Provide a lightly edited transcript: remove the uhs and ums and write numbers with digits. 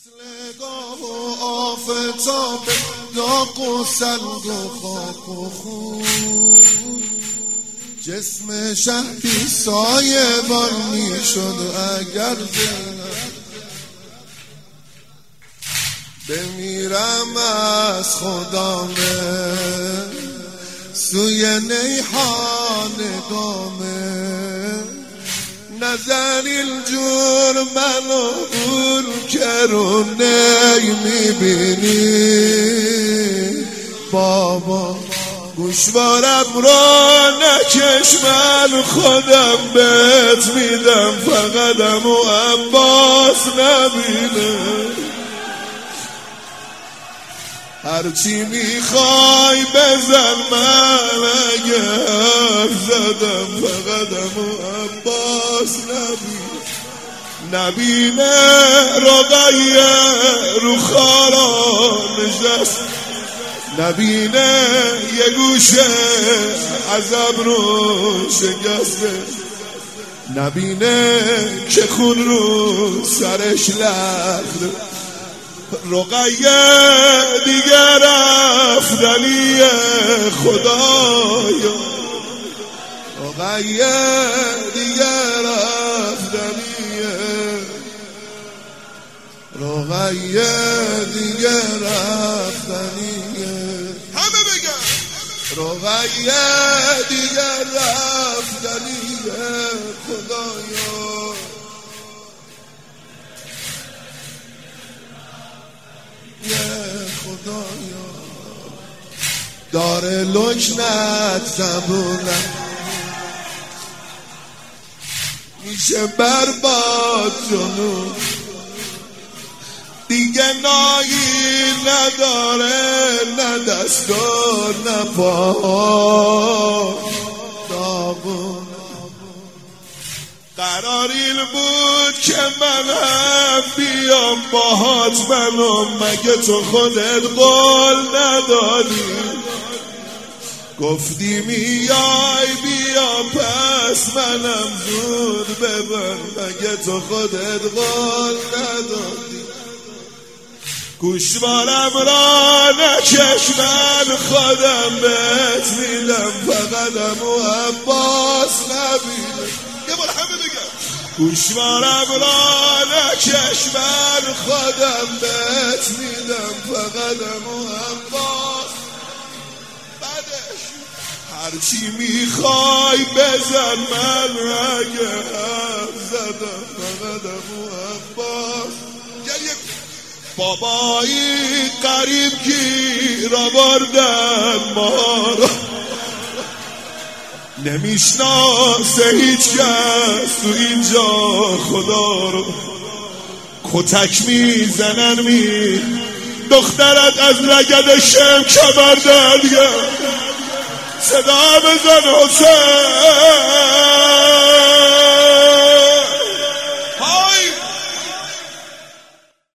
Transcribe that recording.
نگاه و آفتاب داغ و سنگ و خاک و خون، جسم شهری سایبان می شد اگر بمیرم از خدامه سوی نیحان گامه نظر الجور منو اون کرونه میبینی بابا گوشوارم را نکش من خودم بهت میدم فقط امو عباس نبینه هرچی میخوای بزن من اگه حرف زدم فقط امو عباس نبینه رقیه رو خارا نشست نبینه یه گوشه عذاب رو شکسته نبینه که خون رو سرش لخته رقیه دیگر رفتنیه خدایا رقیه دیگر رفتنیه رقیه دیگر رفتنیه همه بگن رقیه دیگر رفتنیه خدایا خدایا داره لکنت زبونم میشه برباد جنون دیگه نایی نداره نه دست و نه پا داغون قرار این بود که من هم بیام باهات منو مگه تو خودت قول ندادی گفتی میای بیا پس منم زود ببر مگه تو خودت قول ندادی گوشوارم را نکش من خودم بهت میدم فقط امو عباس نبینه یه بار همه بگم گوشوارم را نکش من خودم بهت میدم فقط امو عباس بعدش هرچی میخوای بزن من اگه حرف زدم فقط امو عباس بابایی قریب گیر آوردن ما را نمیشناسه هیچ کس تو اینجا خدا رو کتک میزنن دخترت از لگد شم کبر درگه صدا بزن حسین